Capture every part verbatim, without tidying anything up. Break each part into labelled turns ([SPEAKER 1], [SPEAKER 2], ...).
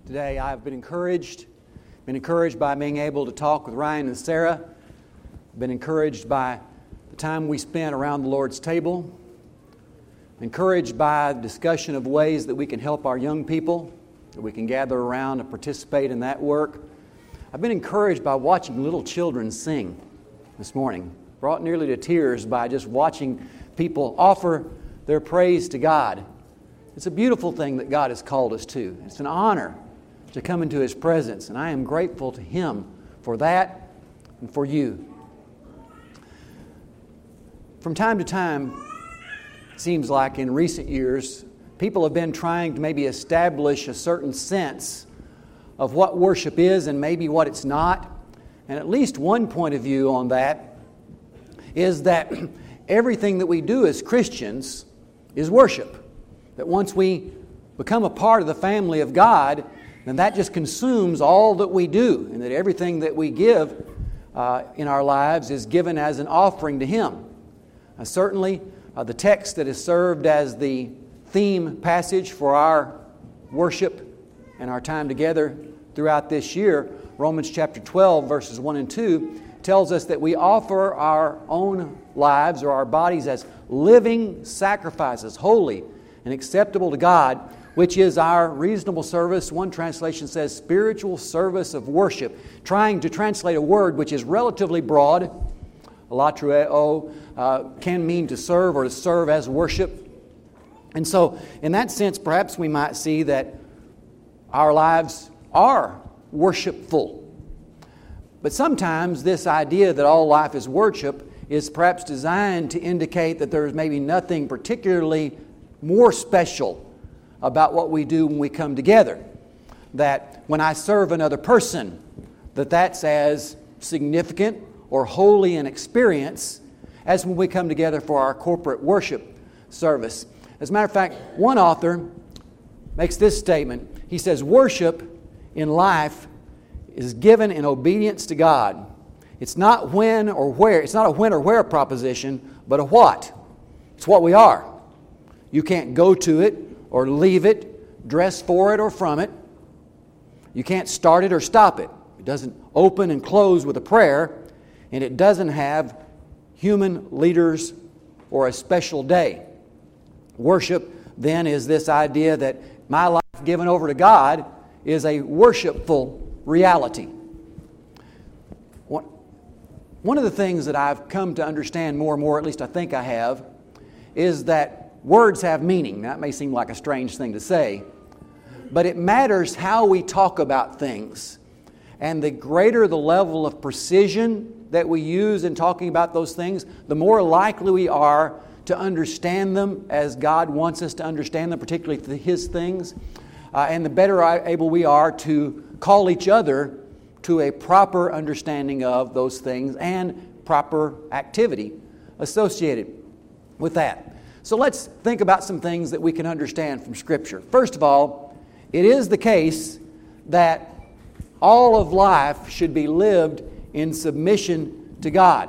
[SPEAKER 1] Today I've been encouraged, been encouraged by being able to talk with Ryan and Sarah, been encouraged by the time we spent around the Lord's table, encouraged by the discussion of ways that we can help our young people, that we can gather around and participate in that work. I've been encouraged by watching little children sing this morning, brought nearly to tears by just watching people offer their praise to God. It's a beautiful thing that God has called us to. It's an honor to come into His presence, and I am grateful to Him for that and for you. From time to time, it seems like in recent years, people have been trying to maybe establish a certain sense of what worship is and maybe what it's not. And at least one point of view on that is that everything that we do as Christians is worship. That once we become a part of the family of God, then that just consumes all that we do, and that everything that we give uh, in our lives is given as an offering to Him. Uh, certainly, uh, the text that has served as the theme passage for our worship and our time together throughout this year, Romans chapter twelve, verses one and two, tells us that we offer our own lives or our bodies as living sacrifices, holy and acceptable to God, which is our reasonable service. One translation says spiritual service of worship, trying to translate a word which is relatively broad. Latreuo uh, can mean to serve or to serve as worship. And so, in that sense, perhaps we might see that our lives are worshipful. But sometimes this idea that all life is worship is perhaps designed to indicate that there is maybe nothing particularly more special about what we do when we come together. That when I serve another person, that that's as significant or holy an experience as when we come together for our corporate worship service. As a matter of fact, one author makes this statement. He says, worship in life is given in obedience to God. It's not when or where. It's not a when or where proposition, but a what. It's what we are. You can't go to it or leave it, dress for it or from it. You can't start it or stop it. It doesn't open and close with a prayer, and it doesn't have human leaders or a special day. Worship, then, is this idea that my life given over to God is a worshipful reality. One of the things that I've come to understand more and more, at least I think I have, is that words have meaning. That may seem like a strange thing to say, but it matters how we talk about things. And the greater the level of precision that we use in talking about those things, the more likely we are to understand them as God wants us to understand them, particularly His things. Uh, and the better able we are to call each other to a proper understanding of those things and proper activity associated with that. So let's think about some things that we can understand from Scripture. First of all, it is the case that all of life should be lived in submission to God.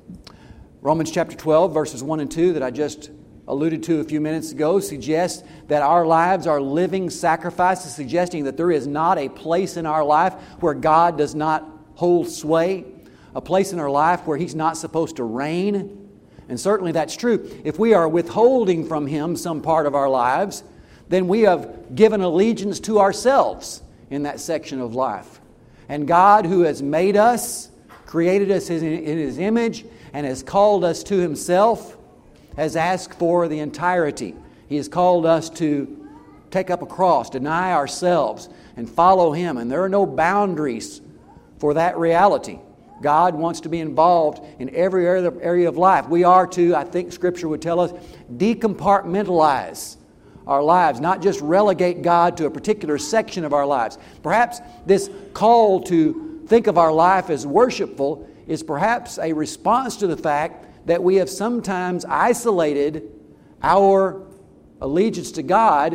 [SPEAKER 1] Romans chapter twelve, verses one and two that I just alluded to a few minutes ago suggests that our lives are living sacrifices, suggesting that there is not a place in our life where God does not hold sway, a place in our life where He's not supposed to reign. And certainly that's true. If we are withholding from Him some part of our lives, then we have given allegiance to ourselves in that section of life. And God, who has made us, created us in His image, and has called us to Himself, has asked for the entirety. He has called us to take up a cross, deny ourselves, and follow Him. And there are no boundaries for that reality. God wants to be involved in every area of life. We are to, I think Scripture would tell us, decompartmentalize our lives, not just relegate God to a particular section of our lives. Perhaps this call to think of our life as worshipful is perhaps a response to the fact that we have sometimes isolated our allegiance to God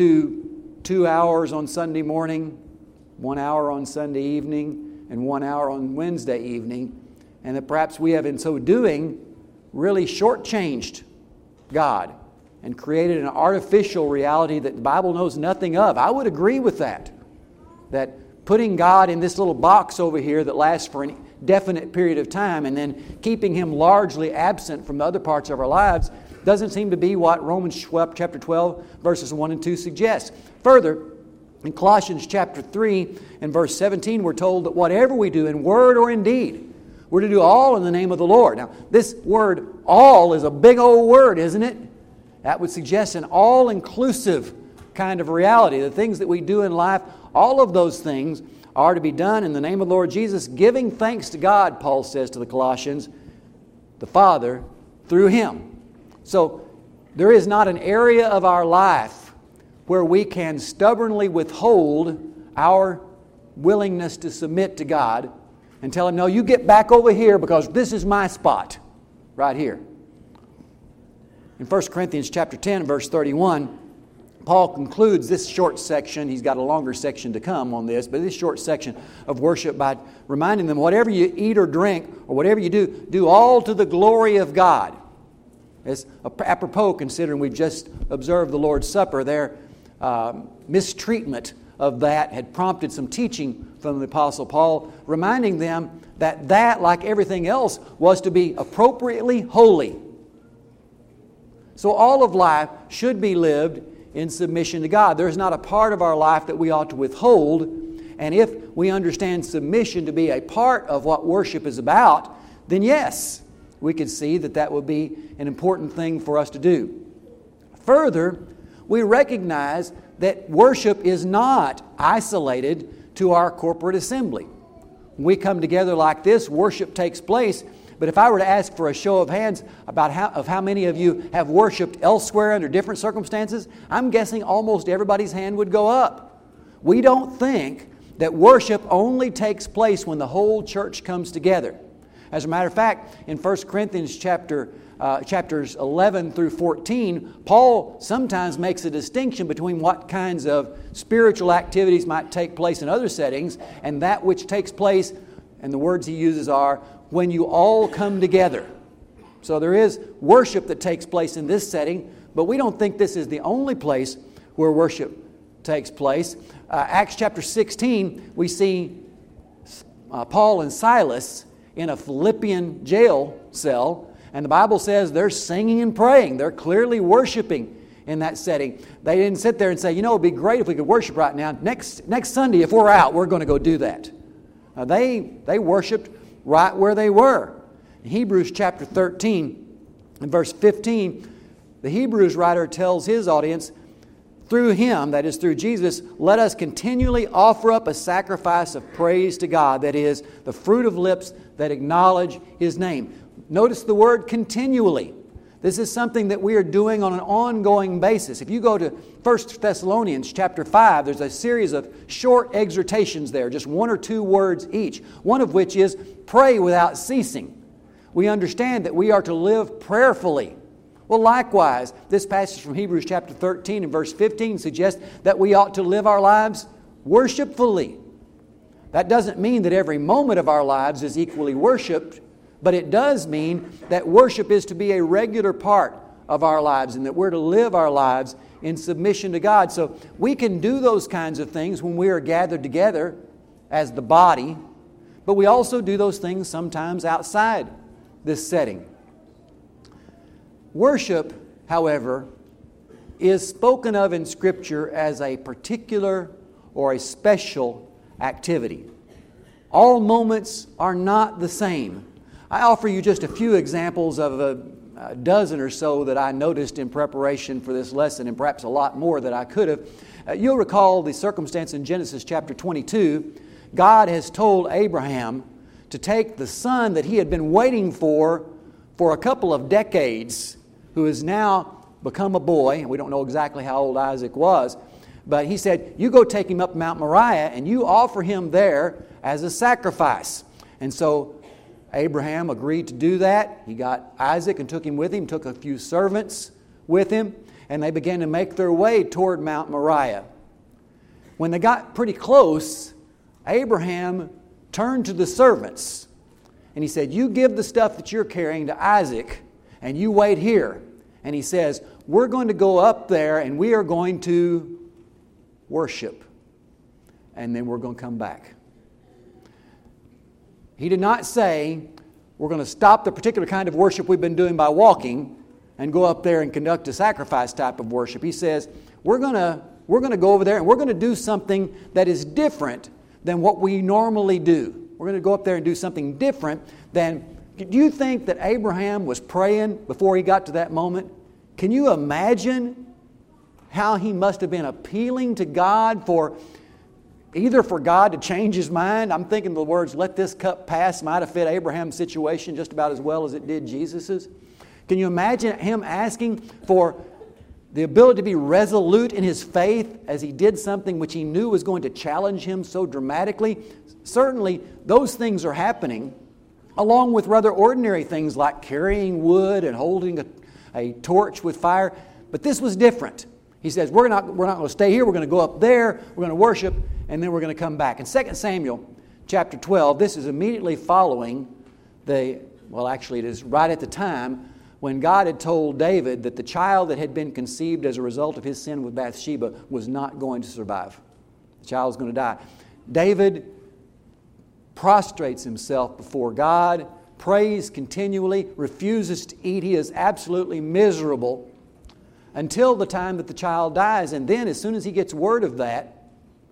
[SPEAKER 1] to two hours on Sunday morning, one hour on Sunday evening, and one hour on Wednesday evening, and that perhaps we have in so doing really shortchanged God and created an artificial reality that the Bible knows nothing of. I would agree with that. that putting God in this little box over here that lasts for an definite period of time and then keeping Him largely absent from the other parts of our lives doesn't seem to be what Romans chapter twelve, verses one and two suggests. Further, in Colossians chapter three and verse seventeen, we're told that whatever we do in word or in deed, we're to do all in the name of the Lord. Now, this word all is a big old word, isn't it? That would suggest an all-inclusive kind of reality. The things that we do in life, all of those things are to be done in the name of the Lord Jesus, giving thanks to God, Paul says to the Colossians, the Father, through Him. So, there is not an area of our life where we can stubbornly withhold our willingness to submit to God and tell Him, no, you get back over here because this is my spot, right here. In First Corinthians chapter ten, verse thirty-one, Paul concludes this short section. He's got a longer section to come on this, but this short section of worship by reminding them, whatever you eat or drink or whatever you do, do all to the glory of God. It's apropos considering we've just observed the Lord's Supper. Their uh, mistreatment of that had prompted some teaching from the Apostle Paul, reminding them that that, like everything else, was to be appropriately holy. So all of life should be lived in submission to God. There is not a part of our life that we ought to withhold. And if we understand submission to be a part of what worship is about, then yes, we could see that that would be an important thing for us to do. Further, we recognize that worship is not isolated to our corporate assembly. When we come together like this, worship takes place. But if I were to ask for a show of hands about how, of how many of you have worshiped elsewhere under different circumstances, I'm guessing almost everybody's hand would go up. We don't think that worship only takes place when the whole church comes together. As a matter of fact, in First Corinthians chapter, uh, chapters eleven through fourteen, Paul sometimes makes a distinction between what kinds of spiritual activities might take place in other settings and that which takes place, and the words he uses are, when you all come together. So there is worship that takes place in this setting, but we don't think this is the only place where worship takes place. Uh, Acts chapter sixteen, we see uh, Paul and Silas in a Philippian jail cell, and the Bible says they're singing and praying. They're clearly worshiping in that setting. They didn't sit there and say, you know, it would be great if we could worship right now. Next, next Sunday, if we're out, we're going to go do that. Uh, they, they worshiped right where they were. In Hebrews chapter thirteen and verse fifteen, the Hebrews writer tells his audience, through Him, that is through Jesus, let us continually offer up a sacrifice of praise to God, that is, the fruit of lips that acknowledge His name. Notice the word continually. This is something that we are doing on an ongoing basis. If you go to First Thessalonians chapter five, there's a series of short exhortations there, just one or two words each, one of which is pray without ceasing. We understand that we are to live prayerfully. Well, likewise, this passage from Hebrews chapter thirteen and verse fifteen suggests that we ought to live our lives worshipfully. That doesn't mean that every moment of our lives is equally worshiped, but it does mean that worship is to be a regular part of our lives and that we're to live our lives in submission to God. So we can do those kinds of things when we are gathered together as the body, but we also do those things sometimes outside this setting. Worship, however, is spoken of in Scripture as a particular or a special activity. All moments are not the same. I offer you just a few examples of a, a dozen or so that I noticed in preparation for this lesson, and perhaps a lot more that I could have. Uh, you'll recall the circumstance in Genesis chapter twenty-two. God has told Abraham to take the son that he had been waiting for for a couple of decades, who has now become a boy, and we don't know exactly how old Isaac was, but he said, you go take him up Mount Moriah and you offer him there as a sacrifice. And so Abraham agreed to do that. He got Isaac and took him with him, took a few servants with him, and they began to make their way toward Mount Moriah. When they got pretty close, Abraham turned to the servants and he said, you give the stuff that you're carrying to Isaac and you wait here. And he says, we're going to go up there and we are going to worship. and then we're going to come back. He did not say, we're going to stop the particular kind of worship we've been doing by walking and go up there and conduct a sacrifice type of worship. He says, we're going to, we're going to go over there and we're going to do something that is different than what we normally do. We're going to go up there and do something different than... Do you think that Abraham was praying before he got to that moment? Can you imagine how he must have been appealing to God for... either for God to change His mind? I'm thinking the words, let this cup pass, might have fit Abraham's situation just about as well as it did Jesus's. Can you imagine him asking for the ability to be resolute in his faith as he did something which he knew was going to challenge him so dramatically? Certainly, those things are happening, along with rather ordinary things like carrying wood and holding a, a torch with fire. But this was different. He says, we're not, we're not going to stay here. We're going to go up there. We're going to worship, and then we're going to come back. In Second Samuel chapter twelve, this is immediately following the, well, actually it is right at the time when God had told David that the child that had been conceived as a result of his sin with Bathsheba was not going to survive. The child was going to die. David prostrates himself before God, prays continually, refuses to eat. He is absolutely miserable until the time that the child dies. And then as soon as he gets word of that,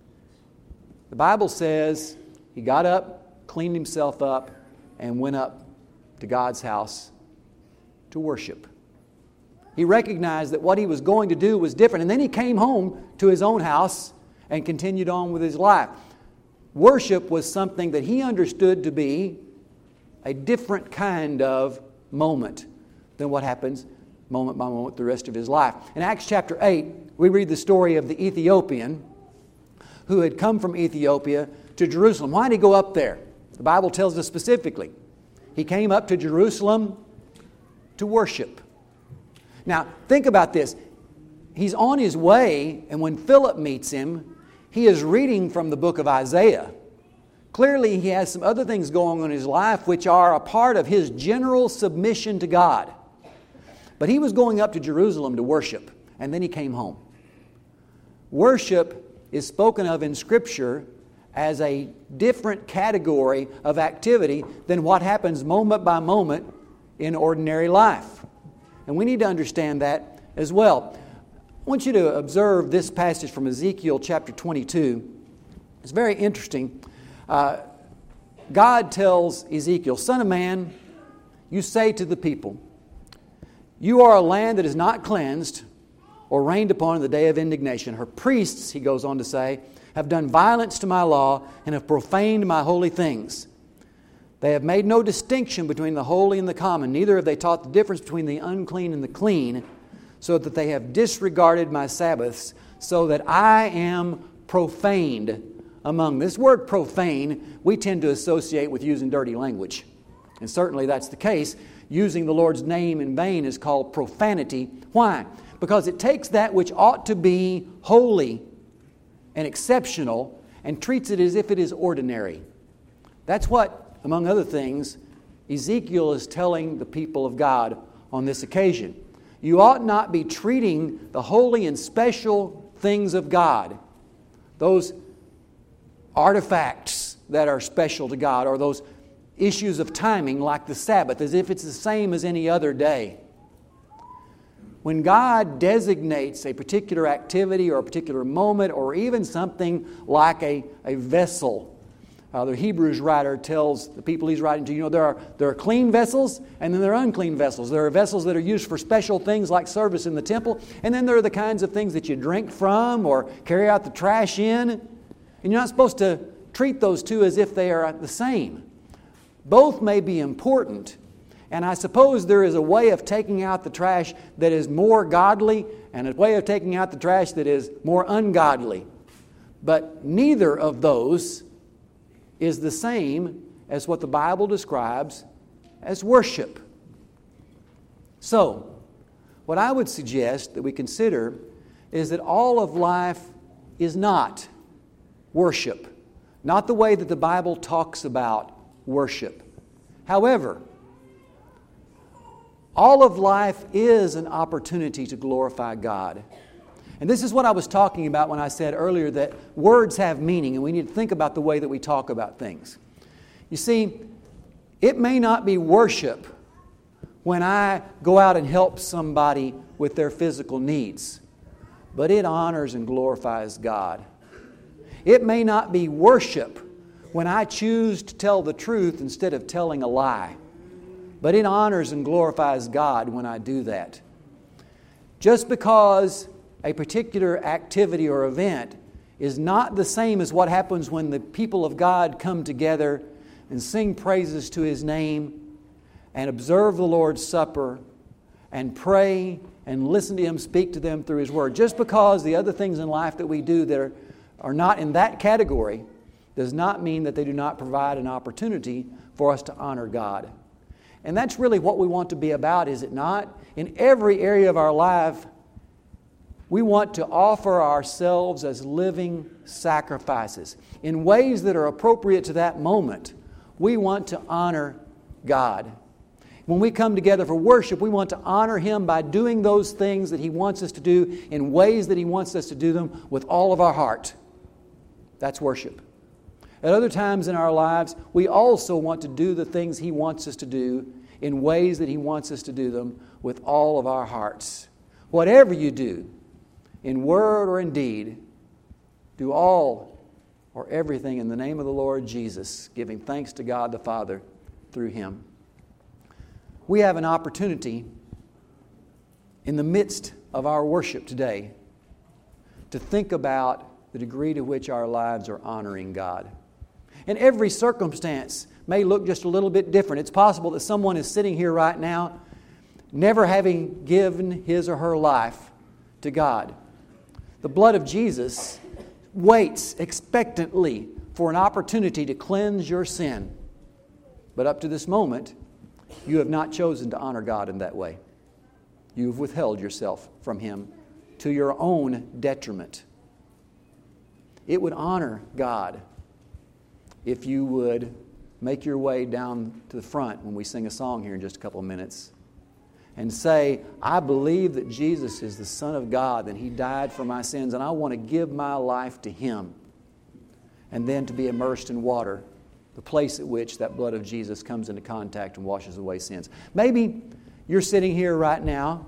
[SPEAKER 1] the Bible says he got up, cleaned himself up, and went up to God's house to worship. He recognized that what he was going to do was different. And then he came home to his own house and continued on with his life. Worship was something that he understood to be a different kind of moment than what happens moment by moment the rest of his life. In Acts chapter eight, we read the story of the Ethiopian who had come from Ethiopia to Jerusalem. Why did he go up there? The Bible tells us specifically. He came up to Jerusalem to worship. Now, think about this. He's on his way, and when Philip meets him, he is reading from the book of Isaiah. Clearly, he has some other things going on in his life which are a part of his general submission to God. But he was going up to Jerusalem to worship, and then he came home. Worship is spoken of in Scripture as a different category of activity than what happens moment by moment in ordinary life. And we need to understand that as well. I want you to observe this passage from Ezekiel chapter twenty-two. It's very interesting. Uh, God tells Ezekiel, "Son of man, you say to the people, you are a land that is not cleansed or rained upon in the day of indignation. Her priests," he goes on to say, "have done violence to my law and have profaned my holy things. They have made no distinction between the holy and the common. Neither have they taught the difference between the unclean and the clean, so that they have disregarded my Sabbaths, so that I am profaned among." This word profane, we tend to associate with using dirty language. And certainly that's the case. Using the Lord's name in vain is called profanity. Why? Because it takes that which ought to be holy and exceptional and treats it as if it is ordinary. That's what, among other things, Ezekiel is telling the people of God on this occasion. You ought not be treating the holy and special things of God, those artifacts that are special to God, or those issues of timing like the Sabbath, as if it's the same as any other day. When God designates a particular activity or a particular moment or even something like a, a vessel, Uh, the Hebrews writer tells the people he's writing to, you know, there are, there are clean vessels and then there are unclean vessels. There are vessels that are used for special things like service in the temple, and then there are the kinds of things that you drink from or carry out the trash in. And you're not supposed to treat those two as if they are the same. Both may be important, and I suppose there is a way of taking out the trash that is more godly and a way of taking out the trash that is more ungodly. But neither of those is the same as what the Bible describes as worship. So, what I would suggest that we consider is that all of life is not worship. Not the way that the Bible talks about worship. However, all of life is an opportunity to glorify God. And this is what I was talking about when I said earlier that words have meaning and we need to think about the way that we talk about things. You see, it may not be worship when I go out and help somebody with their physical needs, but it honors and glorifies God. It may not be worship when I choose to tell the truth instead of telling a lie, but it honors and glorifies God when I do that. Just because a particular activity or event is not the same as what happens when the people of God come together and sing praises to His name and observe the Lord's Supper and pray and listen to Him speak to them through His Word. Just because the other things in life that we do that are, are not in that category does not mean that they do not provide an opportunity for us to honor God. And that's really what we want to be about, is it not? In every area of our life, we want to offer ourselves as living sacrifices in ways that are appropriate to that moment. We want to honor God. When we come together for worship, we want to honor Him by doing those things that He wants us to do in ways that He wants us to do them with all of our heart. That's worship. At other times in our lives, we also want to do the things He wants us to do in ways that He wants us to do them with all of our hearts. Whatever you do, in word or in deed, do all or everything in the name of the Lord Jesus, giving thanks to God the Father through Him. We have an opportunity in the midst of our worship today to think about the degree to which our lives are honoring God. And every circumstance may look just a little bit different. It's possible that someone is sitting here right now never having given his or her life to God. The blood of Jesus waits expectantly for an opportunity to cleanse your sin. But up to this moment, you have not chosen to honor God in that way. You have withheld yourself from Him to your own detriment. It would honor God if you would make your way down to the front when we sing a song here in just a couple of minutes and say, I believe that Jesus is the Son of God, that He died for my sins, and I want to give my life to Him. And then to be immersed in water, the place at which that blood of Jesus comes into contact and washes away sins. Maybe you're sitting here right now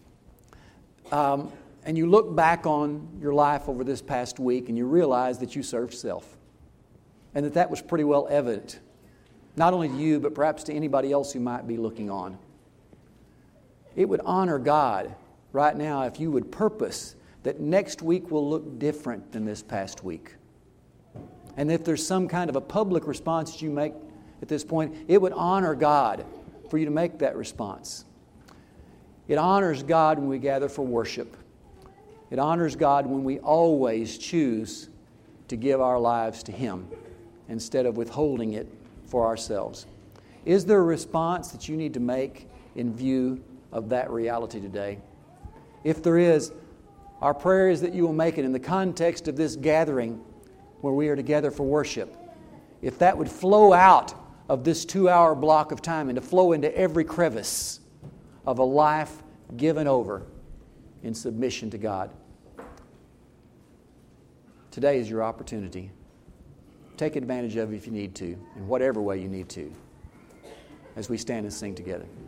[SPEAKER 1] um, and you look back on your life over this past week and you realize that you served self. And that that was pretty well evident, not only to you, but perhaps to anybody else who might be looking on. It would honor God right now if you would purpose that next week will look different than this past week. And if there's some kind of a public response that you make at this point, it would honor God for you to make that response. It honors God when we gather for worship. It honors God when we always choose to give our lives to Him instead of withholding it for ourselves. Is there a response that you need to make in view of that reality today? If there is, our prayer is that you will make it in the context of this gathering where we are together for worship. If that would flow out of this two-hour block of time and to flow into every crevice of a life given over in submission to God. Today is your opportunity. Take advantage of it if you need to, in whatever way you need to, as we stand and sing together.